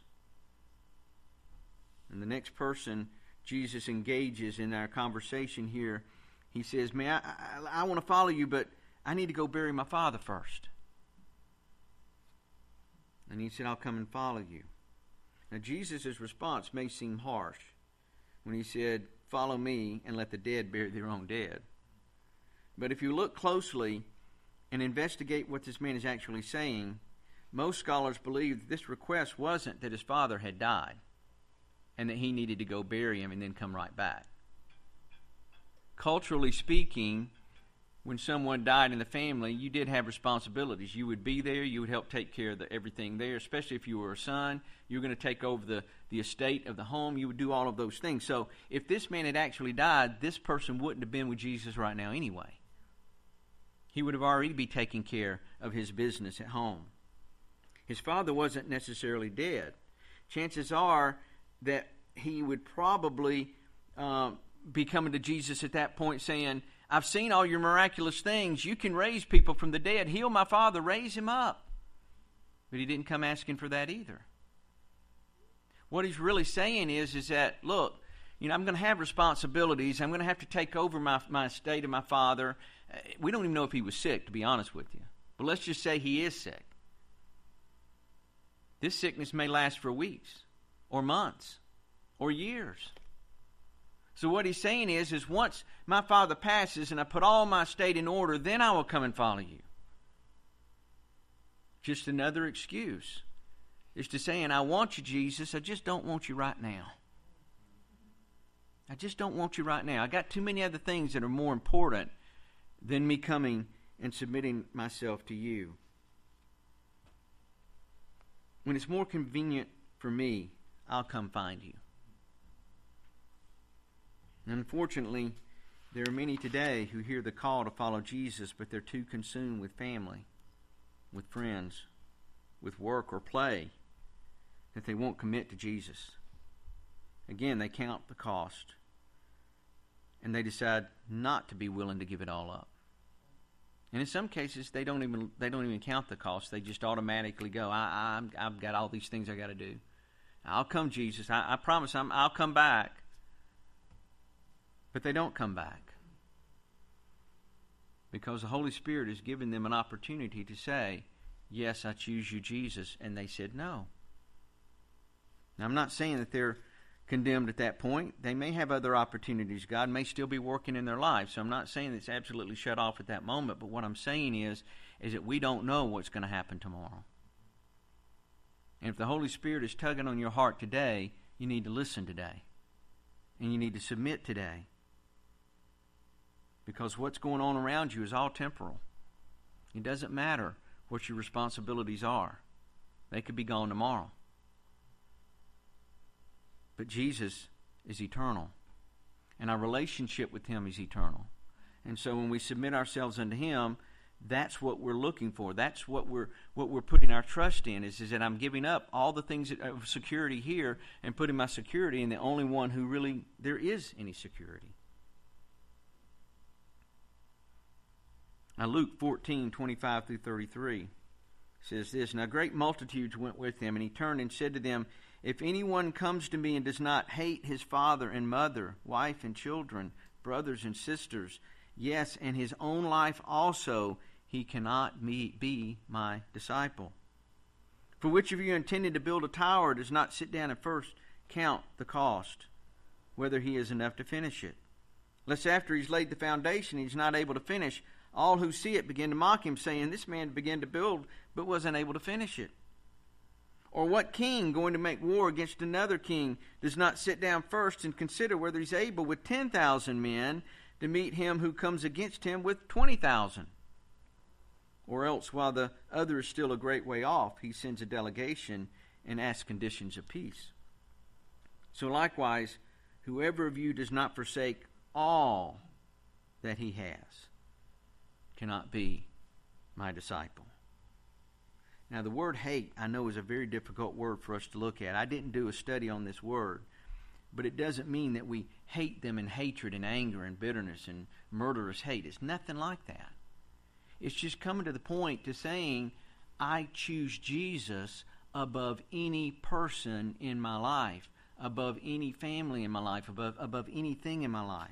And the next person Jesus engages in our conversation here, he says, man, I want to follow you, but I need to go bury my father first. And he said, I'll come and follow you. Now, Jesus' response may seem harsh when he said, follow me and let the dead bury their own dead. But if you look closely and investigate what this man is actually saying, most scholars believe that this request wasn't that his father had died and that he needed to go bury him and then come right back. Culturally speaking, when someone died in the family, you did have responsibilities. You would be there. You would help take care of everything there, especially if you were a son. You were going to take over the estate of the home. You would do all of those things. So if this man had actually died, this person wouldn't have been with Jesus right now anyway. He would have already been taking care of his business at home. His father wasn't necessarily dead. Chances are that he would probably be coming to Jesus at that point saying, I've seen all your miraculous things. You can raise people from the dead. Heal my father. Raise him up. But he didn't come asking for that either. What he's really saying is that, look, I'm going to have responsibilities. I'm going to have to take over my estate of my father. We don't even know if he was sick, to be honest with you. But let's just say he is sick. This sickness may last for weeks or months or years. So what he's saying is once my father passes and I put all my estate in order, then I will come and follow you. Just another excuse is to saying, I want you, Jesus, I just don't want you right now. I just don't want you right now. I got too many other things that are more important than me coming and submitting myself to you. When it's more convenient for me, I'll come find you. And unfortunately, there are many today who hear the call to follow Jesus, but they're too consumed with family, with friends, with work or play, that they won't commit to Jesus. Again, they count the cost, and they decide not to be willing to give it all up. And in some cases, they don't even count the cost. They just automatically go, I've got all these things I got to do. I'll come, Jesus. I promise I'll come back. But they don't come back. Because the Holy Spirit has given them an opportunity to say, yes, I choose you, Jesus. And they said no. Now, I'm not saying that they're condemned at that point. They may have other opportunities. God may still be working in their lives. So I'm not saying it's absolutely shut off at that moment, but what I'm saying is that we don't know what's going to happen tomorrow. And if the Holy Spirit is tugging on your heart today, you need to listen today. And you need to submit today. Because what's going on around you is all temporal. It doesn't matter what your responsibilities are. They could be gone tomorrow. But Jesus is eternal. And our relationship with Him is eternal. And so when we submit ourselves unto Him, that's what we're looking for. That's what we're putting our trust in, is that I'm giving up all the things of security here and putting my security in the only one who really there is any security. Now Luke 14:25-33 says this, "Now great multitudes went with him, and he turned and said to them, If anyone comes to me and does not hate his father and mother, wife and children, brothers and sisters, yes, and his own life also, he cannot be my disciple. For which of you intending to build a tower does not sit down and first count the cost, whether he is enough to finish it? Lest after he's laid the foundation, he's not able to finish, all who see it begin to mock him, saying, This man began to build, but wasn't able to finish it. Or what king going to make war against another king does not sit down first and consider whether he's able with 10,000 men to meet him who comes against him with 20,000? Or else, while the other is still a great way off, he sends a delegation and asks conditions of peace. So likewise, whoever of you does not forsake all that he has cannot be my disciple." Now, the word hate, I know, is a very difficult word for us to look at. I didn't do a study on this word, but it doesn't mean that we hate them in hatred and anger and bitterness and murderous hate. It's nothing like that. It's just coming to the point to saying, I choose Jesus above any person in my life, above any family in my life, above anything in my life.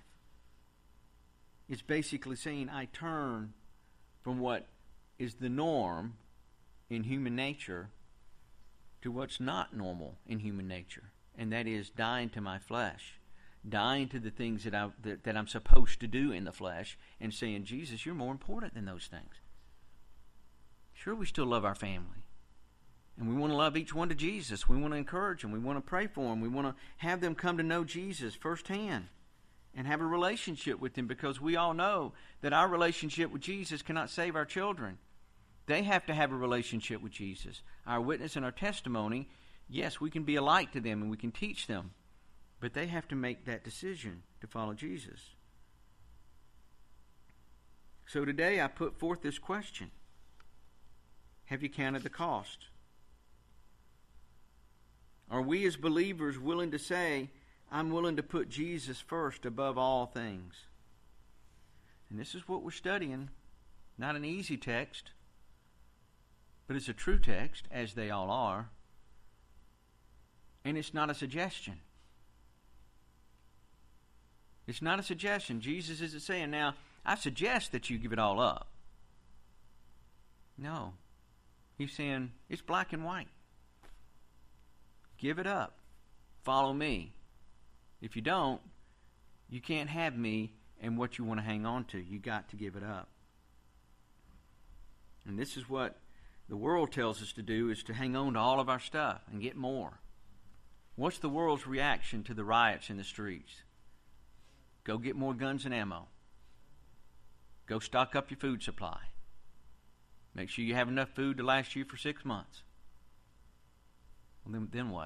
It's basically saying I turn from what is the norm in human nature to what's not normal in human nature, and that is dying to my flesh, dying to the things that I'm supposed to do in the flesh, and saying, Jesus, you're more important than those things. Sure, we still love our family, and we want to love each one to Jesus. We want to encourage them. We want to pray for them. We want to have them come to know Jesus firsthand and have a relationship with Him, because we all know that our relationship with Jesus cannot save our children. They have to have a relationship with Jesus. Our witness and our testimony, yes, we can be a light to them and we can teach them, but they have to make that decision to follow Jesus. So today I put forth this question. Have you counted the cost? Are we as believers willing to say, I'm willing to put Jesus first above all things? And this is what we're studying. Not an easy text, but it's a true text, as they all are. And it's not a suggestion. It's not a suggestion. Jesus isn't saying, now, I suggest that you give it all up. No. He's saying, it's black and white. Give it up. Follow me. If you don't, you can't have me and what you want to hang on to. You got to give it up. And this is what the world tells us to do, is to hang on to all of our stuff and get more. What's the world's reaction to the riots in the streets? Go get more guns and ammo. Go stock up your food supply. Make sure you have enough food to last you for 6 months. Well, then what?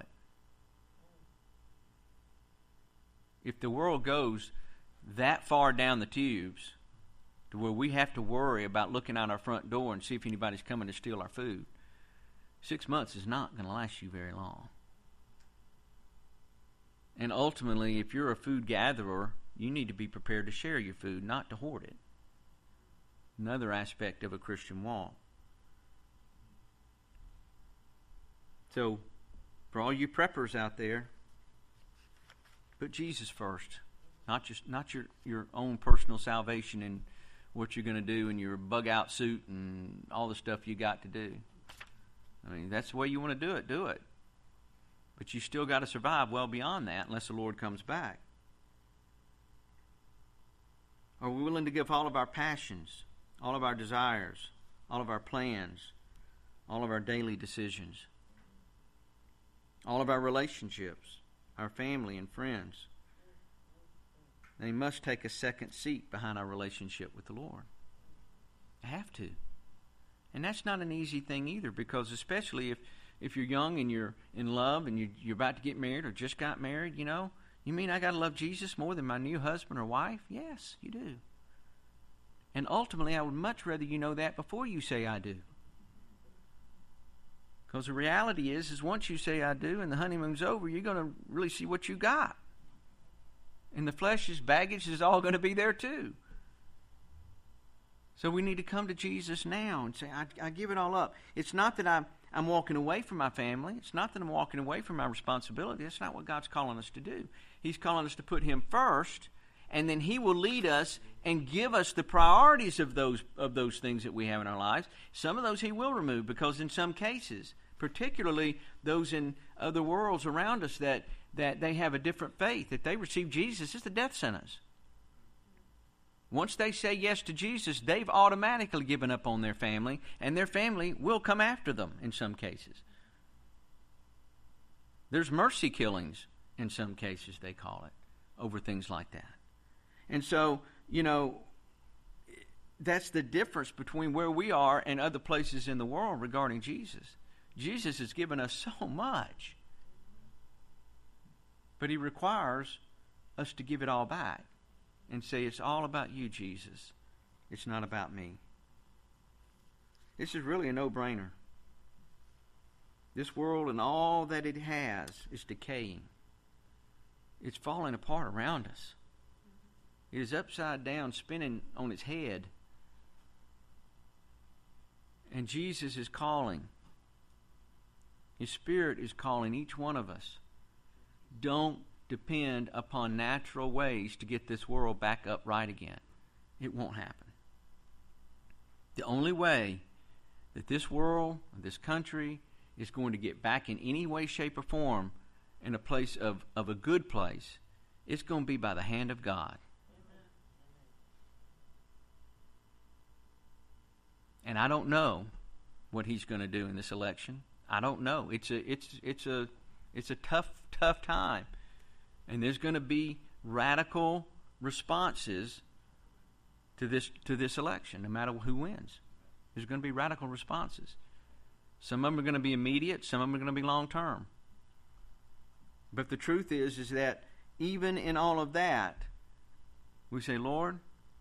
If the world goes that far down the tubes to where we have to worry about looking out our front door and see if anybody's coming to steal our food, 6 months is not going to last you very long. And ultimately, if you're a food gatherer, you need to be prepared to share your food, not to hoard it. Another aspect of a Christian walk. So, for all you preppers out there, put Jesus first. Not your own personal salvation and what you're going to do in your bug-out suit and all the stuff you got to do. I mean, that's the way you want to do it. Do it. But you still got to survive well beyond that unless the Lord comes back. Are we willing to give all of our passions, all of our desires, all of our plans, all of our daily decisions, all of our relationships, our family and friends? They must take a second seat behind our relationship with the Lord. I have to. And that's not an easy thing either, because especially if you're young and you're in love and you're about to get married or just got married, you mean I got to love Jesus more than my new husband or wife? Yes, you do. And ultimately, I would much rather you know that before you say I do. Because the reality is once you say I do and the honeymoon's over, you're going to really see what you got. And the flesh's baggage is all going to be there too. So we need to come to Jesus now and say, I give it all up. It's not that I'm walking away from my family. It's not that I'm walking away from my responsibility. That's not what God's calling us to do. He's calling us to put Him first, and then He will lead us and give us the priorities of those things that we have in our lives. Some of those He will remove, because in some cases, particularly those in other worlds around us that they have a different faith, that they receive Jesus, it's a death sentence. Once they say yes to Jesus, they've automatically given up on their family, and their family will come after them in some cases. There's mercy killings in some cases, they call it, over things like that. And so, that's the difference between where we are and other places in the world regarding Jesus. Jesus has given us so much, but He requires us to give it all back and say, it's all about you, Jesus. It's not about me. This is really a no-brainer. This world and all that it has is decaying. It's falling apart around us. It is upside down, spinning on its head. And Jesus is calling. His Spirit is calling each one of us. Don't depend upon natural ways to get this world back upright again. It won't happen. The only way that this world, this country, is going to get back in any way, shape, or form in a place of a good place, it's going to be by the hand of God. And I don't know what He's going to do in this election. I don't know. It's a tough time. And there's going to be radical responses to this election, no matter who wins. There's going to be radical responses. Some of them are going to be immediate, some of them are going to be long-term. But the truth is that even in all of that, we say, Lord,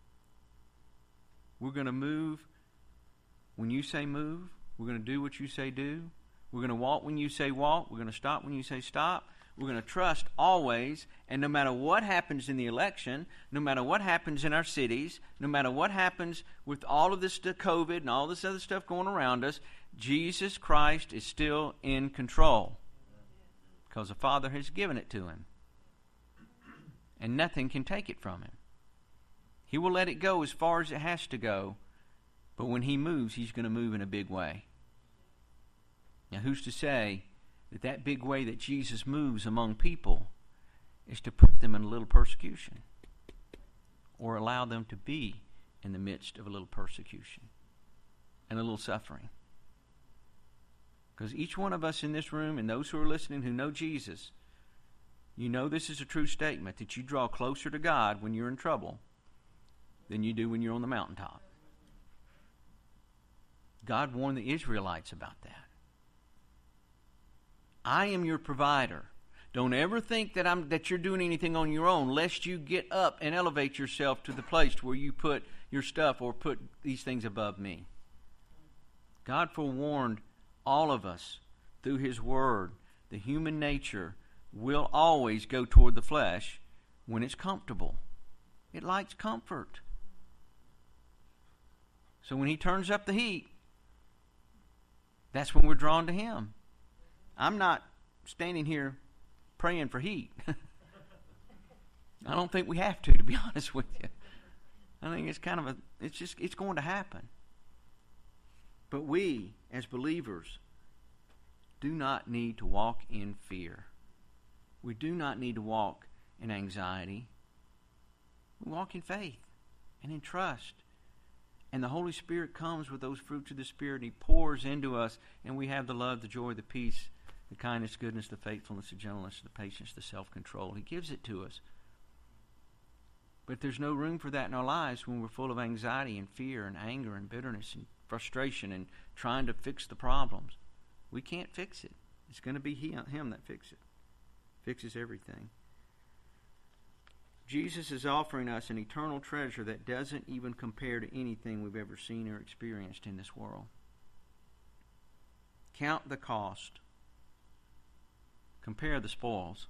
we're going to move when you say move. We're going to do what you say do. We're going to walk when you say walk. We're going to stop when you say stop. We're going to trust always, and no matter what happens in the election, no matter what happens in our cities, no matter what happens with all of this COVID and all this other stuff going around us, Jesus Christ is still in control because the Father has given it to Him. And nothing can take it from Him. He will let it go as far as it has to go, but when He moves, He's going to move in a big way. Now, who's to say that big way that Jesus moves among people is to put them in a little persecution or allow them to be in the midst of a little persecution and a little suffering? Because each one of us in this room and those who are listening who know Jesus, you know this is a true statement, that you draw closer to God when you're in trouble than you do when you're on the mountaintop. God warned the Israelites about that. I am your provider. Don't ever think that you're doing anything on your own, lest you get up and elevate yourself to the place where you put your stuff or put these things above me. God forewarned all of us through His Word. The human nature will always go toward the flesh when it's comfortable. It likes comfort. So when He turns up the heat, that's when we're drawn to Him. I'm not standing here praying for heat. I don't think we have to be honest with you. I think it's kind of it's going to happen. But we, as believers, do not need to walk in fear. We do not need to walk in anxiety. We walk in faith and in trust. And the Holy Spirit comes with those fruits of the Spirit. He pours into us, and we have the love, the joy, the peace, the kindness, goodness, the faithfulness, the gentleness, the patience, the self-control. He gives it to us. But there's no room for that in our lives when we're full of anxiety and fear and anger and bitterness and frustration and trying to fix the problems. We can't fix it. It's going to be Him that fixes everything. Jesus is offering us an eternal treasure that doesn't even compare to anything we've ever seen or experienced in this world. Count the cost. Compare the spoils.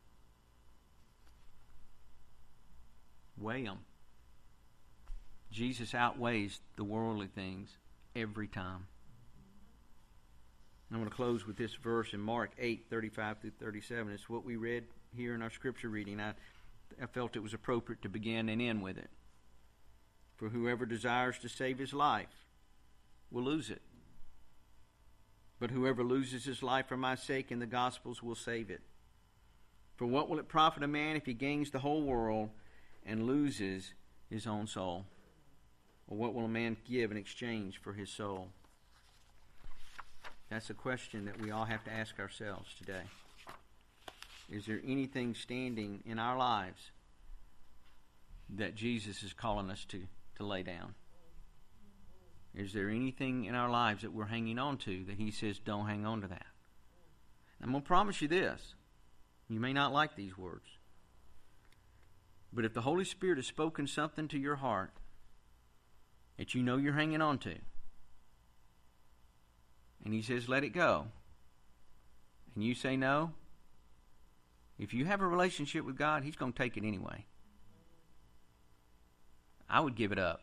Weigh them. Jesus outweighs the worldly things every time. I'm going to close with this verse in Mark 8:35 through 37. It's what we read here in our scripture reading. I felt it was appropriate to begin and end with it. For whoever desires to save his life will lose it. But whoever loses his life for my sake and the gospel's will save it. For what will it profit a man if he gains the whole world and loses his own soul? Or what will a man give in exchange for his soul? That's a question that we all have to ask ourselves today. Is there anything standing in our lives that Jesus is calling us to lay down? Is there anything in our lives that we're hanging on to that He says, don't hang on to that? I'm going to promise you this. You may not like these words. But if the Holy Spirit has spoken something to your heart that you know you're hanging on to, and He says, let it go, and you say no, if you have a relationship with God, He's going to take it anyway. I would give it up.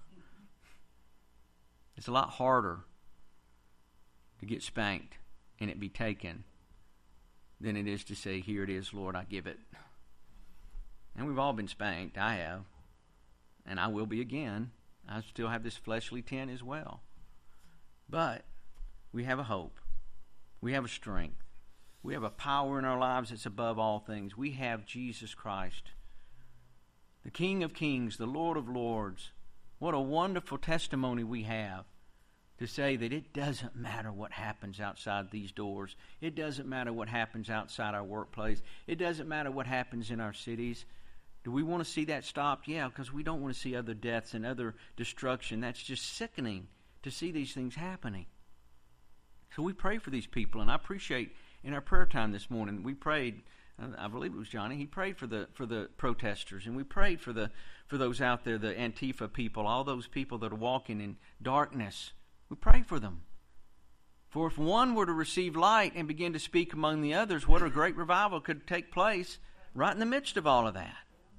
It's a lot harder to get spanked and it be taken than it is to say, here it is, Lord, I give it. And we've all been spanked. I have. And I will be again. I still have this fleshly tint as well. But we have a hope. We have a strength. We have a power in our lives that's above all things. We have Jesus Christ, the King of Kings, the Lord of Lords. What a wonderful testimony we have to say that it doesn't matter what happens outside these doors. It doesn't matter what happens outside our workplace. It doesn't matter what happens in our cities. Do we want to see that stopped? Yeah, because we don't want to see other deaths and other destruction. That's just sickening to see these things happening. So we pray for these people, and I appreciate in our prayer time this morning, we prayed, I believe it was Johnny, he prayed for the protesters, and we prayed for those out there, the Antifa people, all those people that are walking in darkness. We pray for them. For if one were to receive light and begin to speak among the others, what a great revival could take place right in the midst of all of that.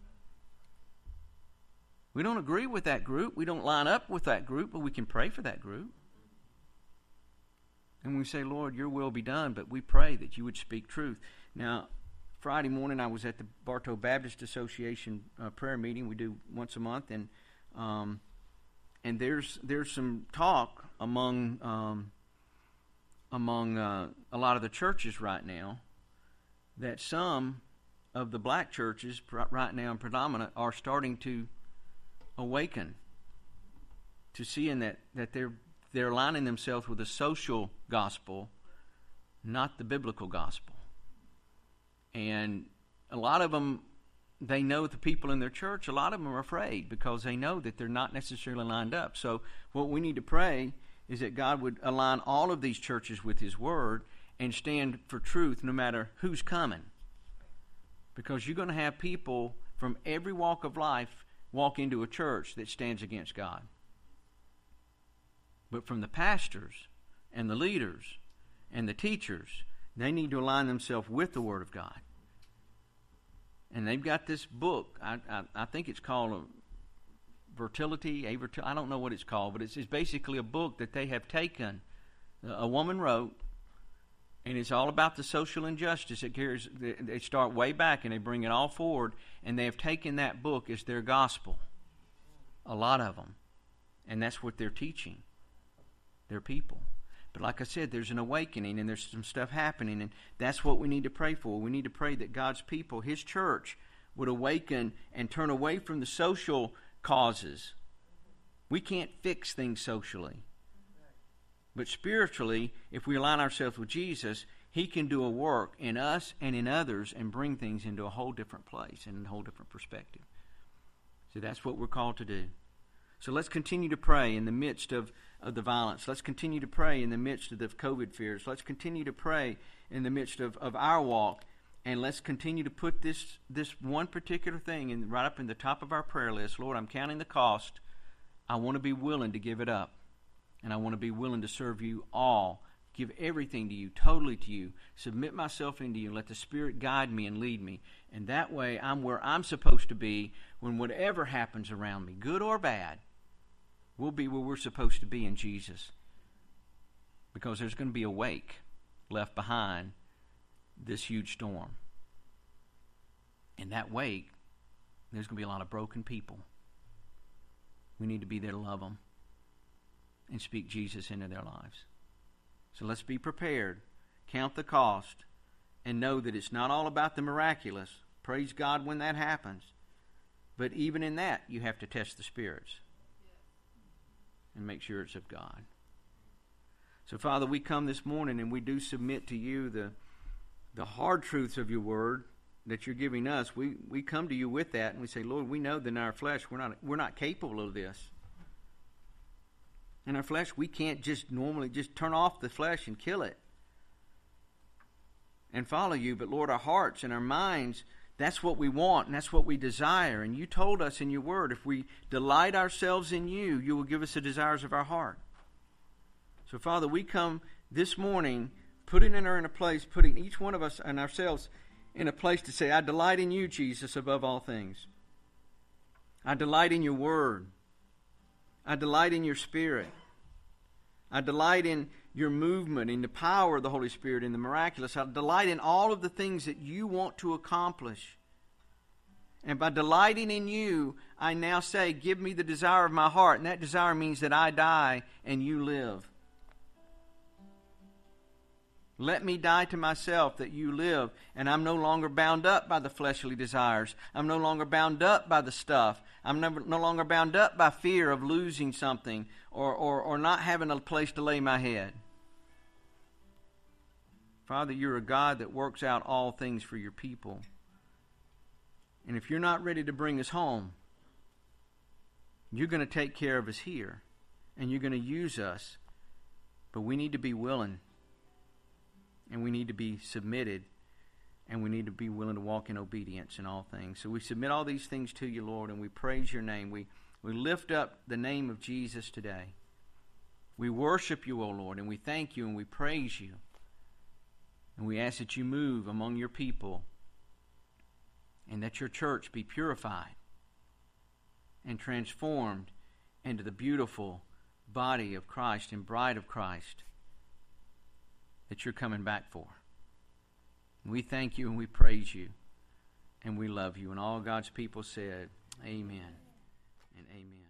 We don't agree with that group. We don't line up with that group, but we can pray for that group. And we say, Lord, your will be done, but we pray that you would speak truth. Now, Friday morning I was at the Bartow Baptist Association prayer meeting. We do once a month, and there's some talk among a lot of the churches right now that some of the black churches right now in predominant are starting to awaken to seeing that they're aligning themselves with the social gospel, not the biblical gospel. And a lot of them, they know the people in their church, a lot of them are afraid because they know that they're not necessarily lined up. So what we need to pray is that God would align all of these churches with His Word and stand for truth no matter who's coming. Because you're going to have people from every walk of life walk into a church that stands against God. But from the pastors and the leaders and the teachers, they need to align themselves with the Word of God. And they've got this book, I think it's called Fertility, I don't know what it's called, but it's basically a book that they have taken, a woman wrote, and it's all about the social injustice. They start way back and they bring it all forward, and they have taken that book as their gospel, a lot of them. And that's what they're teaching their people. But like I said, there's an awakening and there's some stuff happening, and that's what we need to pray for. We need to pray that God's people, His church, would awaken and turn away from the social causes. We can't fix things socially. But spiritually, if we align ourselves with Jesus, He can do a work in us and in others and bring things into a whole different place and a whole different perspective. So that's what we're called to do. So let's continue to pray in the midst of the violence. Let's continue to pray in the midst of the COVID fears. Let's continue to pray in the midst of our walk. And let's continue to put this one particular thing right up in the top of our prayer list. Lord, I'm counting the cost. I want to be willing to give it up. And I want to be willing to serve You all. Give everything to You, totally to You. Submit myself into You. Let the Spirit guide me and lead me. And that way I'm where I'm supposed to be when whatever happens around me, good or bad, we'll be where we're supposed to be in Jesus. Because there's going to be a wake left behind this huge storm. In that wake, there's going to be a lot of broken people. We need to be there to love them and speak Jesus into their lives. So let's be prepared, count the cost, and know that it's not all about the miraculous. Praise God when that happens. But even in that, you have to test the spirits and make sure it's of God. So, Father, we come this morning and we do submit to You the hard truths of Your word that You're giving us. We come to You with that and we say, Lord, we know that in our flesh we're not capable of this. In our flesh, we can't just normally just turn off the flesh and kill it and follow You. But Lord, our hearts and our minds, that's what we want and that's what we desire. And You told us in Your word, if we delight ourselves in You, You will give us the desires of our heart. So, Father, we come this morning putting her in a place, putting each one of us and ourselves in a place to say, I delight in You, Jesus, above all things. I delight in Your word. I delight in Your Spirit. I delight in Your movement, in the power of the Holy Spirit, in the miraculous. I delight in all of the things that You want to accomplish. And by delighting in You, I now say, give me the desire of my heart. And that desire means that I die and You live. Let me die to myself that You live, and I'm no longer bound up by the fleshly desires. I'm no longer bound up by the stuff. I'm no longer bound up by fear of losing something or not having a place to lay my head. Father, You're a God that works out all things for Your people. And if You're not ready to bring us home, You're going to take care of us here, and You're going to use us. But we need to be willing. And we need to be submitted, and we need to be willing to walk in obedience in all things. So we submit all these things to You, Lord, and we praise Your name. We lift up the name of Jesus today. We worship You, O Lord, and we thank You and we praise You. And we ask that You move among Your people and that Your church be purified and transformed into the beautiful body of Christ and bride of Christ that You're coming back for. We thank You and we praise You and we love You. And all God's people said, amen and amen.